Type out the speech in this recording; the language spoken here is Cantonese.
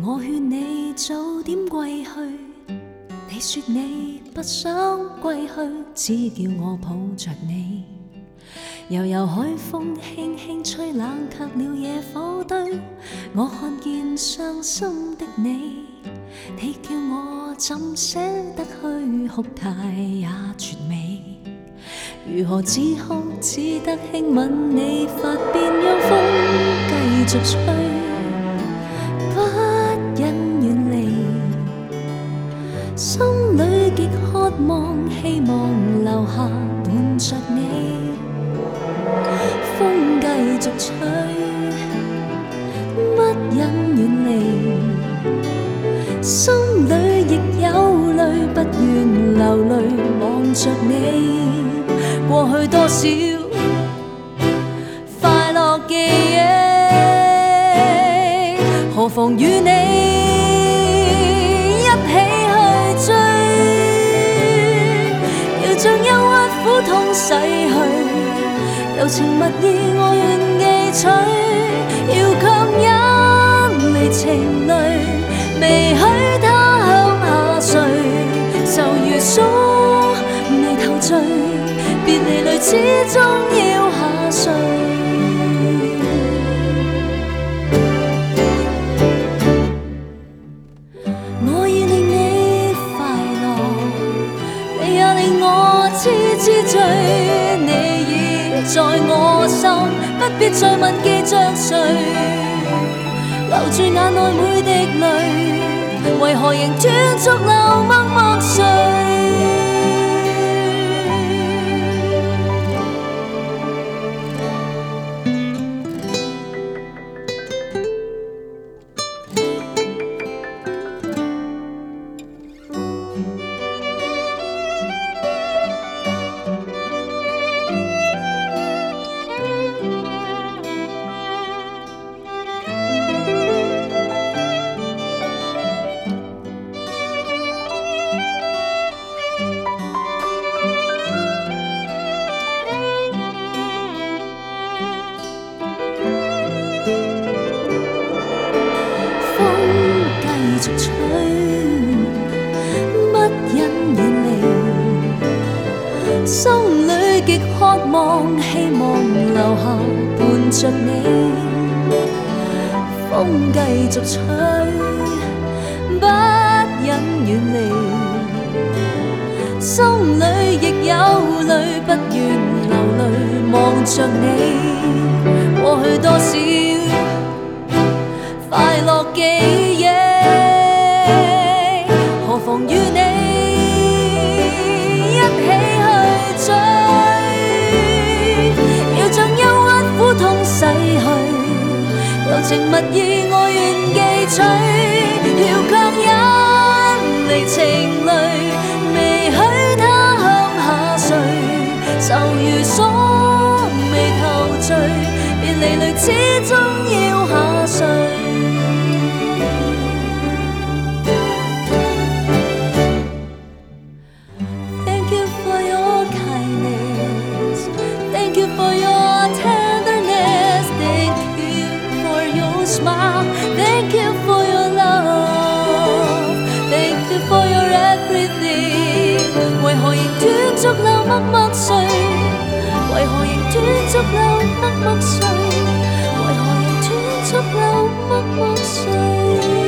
我劝你早點歸去，你說你不想歸去，只叫我抱着你。悠悠海風輕輕吹，冷卻了野火堆。我看見傷心的你，你叫我怎捨得去哭態也絕美。如何止哭，只得輕吻你髮邊，讓風繼續吹，不忍遠離。心裏極渴望，希望留下伴着你。風繼續吹，不忍遠離。心裏亦有淚，不願流淚望着你。過去多少快樂記憶，何妨與你一起去追，要將憂鬱苦痛洗去，柔情蜜意我願記取，要強忍離情淚，未許它向下垂，就如鎖眉頭聚，別離淚始終要下垂。我已令你快樂，你也令我痴痴醉，你已在我心，不必再問記着誰，留住眼內每滴淚，為何仍斷續流默默睡。繼續吹，不忍遠離。心裏極渴望，希望留下伴着你。風繼續吹，不忍遠離。心裏亦有淚，不願流淚望着你。過去多少快樂記憶，何妨與你一起去追，要將憂鬱苦痛洗去，柔情蜜意我願記取，要強忍離情淚，未許它向下垂，就如鎖眉頭聚，別離淚始終要下垂。Thank you for your love, thank you for your everything。為何仍斷續流默默睡？為何仍斷續流默默睡？為何仍斷續流默默睡？